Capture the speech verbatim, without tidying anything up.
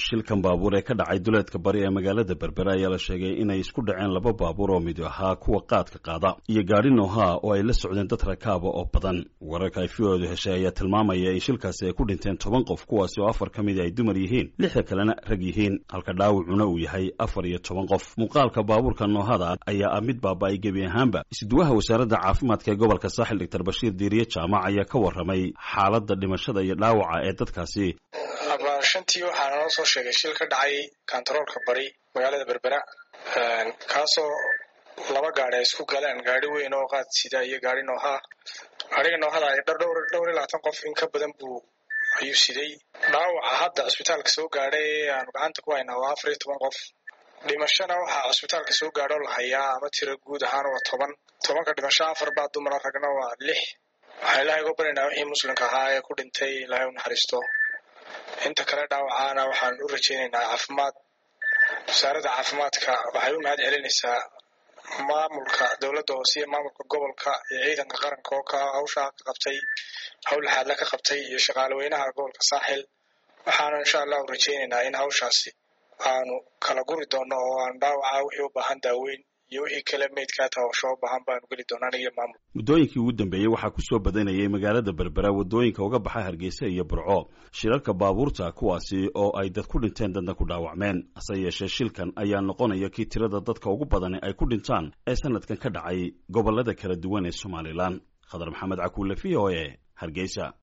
shilkan baabuur ee ka dhacay duleedka bari ee magaalada Berbera ayaa la sheegay inay isku dhaceen laba baabuur oo mid ahaa kuwa qaadka qaada iyo gaari nooha oo ay la socdeen dad rakaab oo badan. Wararka ay fiyodu heshay ayaa tilmaamaya in shilkaasi ay ku dhinteen toban qof, kuwaasi oo afar ka mid ay dumar yihiin, lixda kalena rag yihiin, halka dhaawacuna uu yahay afar iyo toban qof. Muuqaalka baabuurka noohada ayaa ah mid baaba'ay gebi ahaanba. Isduwaha wasaaradda caafimaadka ee gobolka Saaxil Dr Bashiir Diiriye Jaamac ayaa ka warramay xaaladda dhimashada iyo dhaawaca ee dadkaasi. shantii waxaa noo soo sheegay shil ka dhacay kantaroolka bari magaalada Berbera, kaasoo laba gaari ay isku galeen, gaari weyn oo qaad sida iyo gaari nooha. gaariga noohada ay dhowr dhowr iyo labaatan qof in ka badan buu ayuu siday. dhaawaca hadda isbitaalka soo gaadhay aan gacanta ku haynaa waa afar iyo toban qof. dhimashana waxaa isbitaalka soo gaadho la hayaa ama tiro guud ahaan waa toban. tobanka dhimasho afar baa dumar, ragna waa lix. waxaan ilaahay uga baryaynaa wixii muslimka ahaa ee ku dhintay ilaahay u naxariisto. inta kale dhaawacana waxaan u rajaynaynaa caafimaad. wasaaradda caafimaadka waxay u mahad celinaysaa maamulka dowladda hoose iyo maamulka gobolka iyo ciidanka qaranka oo ka hawshaa ka qabtay, hawl xaadla ka qabtay, iyo shaqaalaweynaha gobolka Saaxil. waxaana insha Allah u rajaynaynaa in hawshaasi aanu kala guri doono oo aan dhaawaca wixii u baahan daaweyn iyo wixii kale meydka taawasho u baahan baanu geli doonaa aniga maamul. Muddooyinkii ugu dambeeyay waxaa ku soo badanayay magaalada Berbera wadooyinka uga baxa Hargeysa iyo Burco shilalka baabuurta, kuwaasi oo ay dad ku dhinteen dadna ku dhaawacmeen. Hase yeeshee shilkan ayaa noqonaya kii tirada dadka ugu badan ay ku dhintaan ee sanadkan ka dhacay gobolada kala duwan ee Somaliland. Khadar Maxamed Cakuule, V O A, Hargeysa.